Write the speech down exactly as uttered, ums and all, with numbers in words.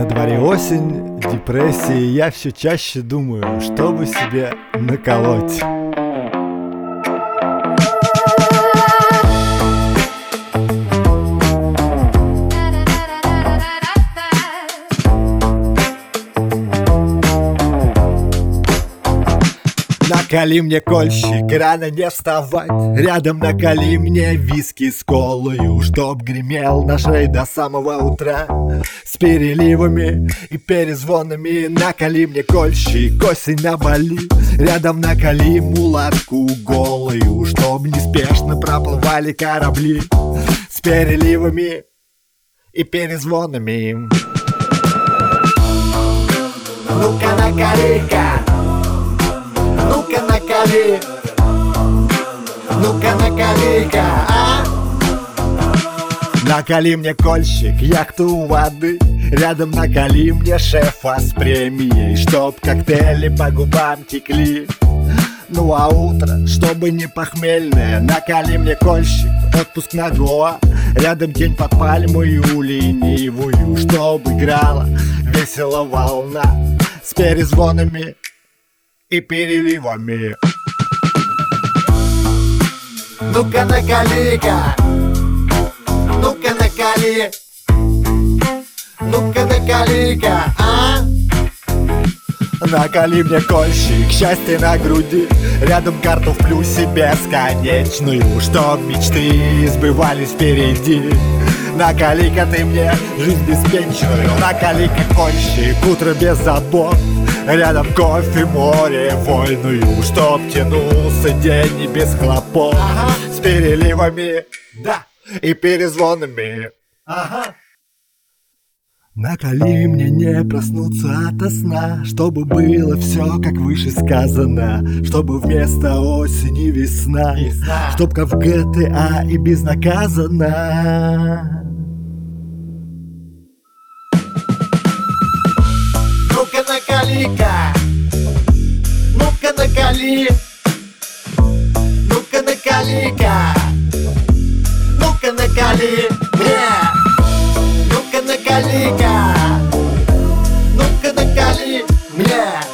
На дворе осень, депрессия, и я все чаще думаю, чтобы себе наколоть. Наколи мне кольщик, рано не вставать. Рядом наколи мне виски с колою, чтоб гремел наш рейд до самого утра. С переливами и перезвонами. Наколи мне кольщик, осень на Бали. Рядом наколи мулатку голую, чтоб неспешно проплывали корабли. С переливами и перезвонами. Ну-ка наколи-ка, ну-ка наколи, ну-ка наколи-ка, а? Наколи мне кольщик, яхту у воды. Рядом наколи мне шефа с премией, чтоб коктейли по губам текли. Ну а утро, чтобы не похмельное. Наколи мне кольщик, отпуск на Гоа. Рядом тень под пальмою ленивую, чтоб играла весело волна. С перезвонами и переливами. Ну-ка наколи-ка, ну-ка наколи, ну-ка наколи-ка, а? Наколи мне кольщик, счастье на груди. Рядом карту в плюсе бесконечную, чтоб мечты сбывались впереди. Наколи-ка ты мне жизнь беспечную. Наколи-ка кольщик, утро без забот. Рядом кофе, море, вольную, чтоб тянулся день и без хлопот. Ага. С переливами, да, и перезвонами. Ага. Наколи мне не проснуться ото сна, чтобы было все, как выше сказано. Чтобы вместо осени весна, весна. Чтоб как в джи ти эй и безнаказанно. Ну-ка наколи-ка, ну-ка наколи, ну-ка наколи-ка, ну-ка наколи, yeah. Ну-ка наколи-ка, ну-ка наколи, yeah.